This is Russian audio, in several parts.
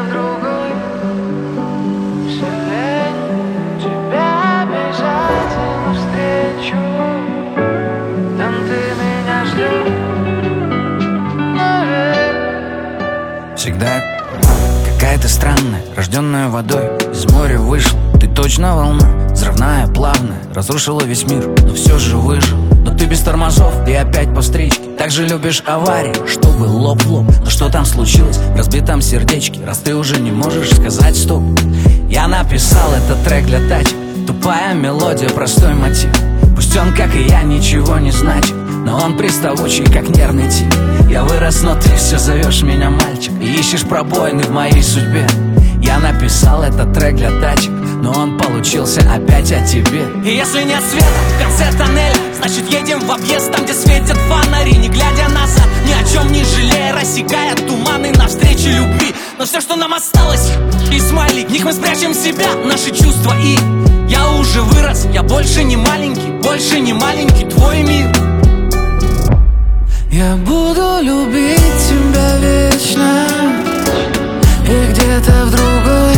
в другой вселенной тебя обязательно встречу. Там ты меня ждешь, наверное. Всегда какая-то странная, рожденная водой, из моря вышла. Ты точно волна, взрывная, плавная, разрушила весь мир, но все же выжил. Но ты без тормозов, и опять по встречке. Так же любишь аварии, чтобы лоб в лоб. Но что там случилось в разбитом сердечке, раз ты уже не можешь сказать стоп? Я написал этот трек для тачек. Тупая мелодия, простой мотив. Пусть он, как и я, ничего не значит, но он приставучий, как нервный тип. Я вырос, но ты все зовешь меня мальчик, и ищешь пробоины в моей судьбе. Я написал этот трек для тачек, но он получился опять о тебе. И если нет света в конце тоннеля, значит едем в объезд, там где светят фонари. Не глядя назад, ни о чем не жалея, рассекая туманы навстречу любви. Но все, что нам осталось, и смайлик, в них мы спрячем себя, наши чувства. И я уже вырос, я больше не маленький твой мир. Я буду любить тебя вечно, и где-то в другой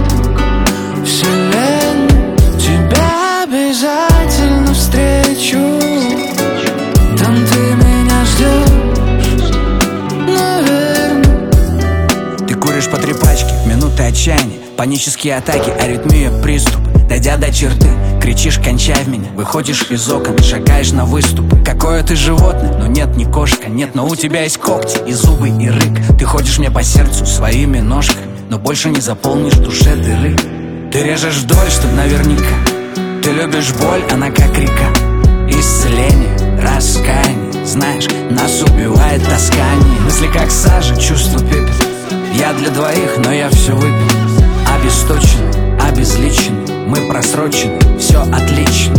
вселенной тебя обязательно встречу. Там ты меня ждешь, наверное. Ты куришь по 3 пачки в минуты отчаяния, панические атаки, аритмия, приступ. Дойдя до черты, кричишь «кончай в меня». Выходишь из окон, шагаешь на выступ. Какое ты животное, но нет, не кошка. Нет, но у тебя есть когти и зубы, и рык. Ты ходишь мне по сердцу своими ножками, но больше не заполнишь в душе дыры. Ты режешь вдоль, чтоб наверняка. Ты любишь боль, она как река. Исцеление, раскаяние. Знаешь, нас убивает таскание. Мысли как сажа, чувства пепел. Я для двоих, но я все выпил. Обесточенный, обезличенный, мы просрочены, все отлично.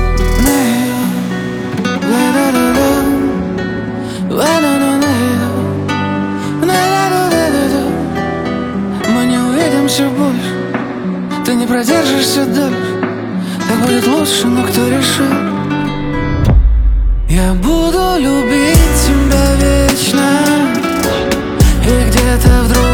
Мы не увидимся больше, ты не продержишься дольше. Так будет лучше, но кто решил? Я буду любить тебя вечно, и где-то вдруг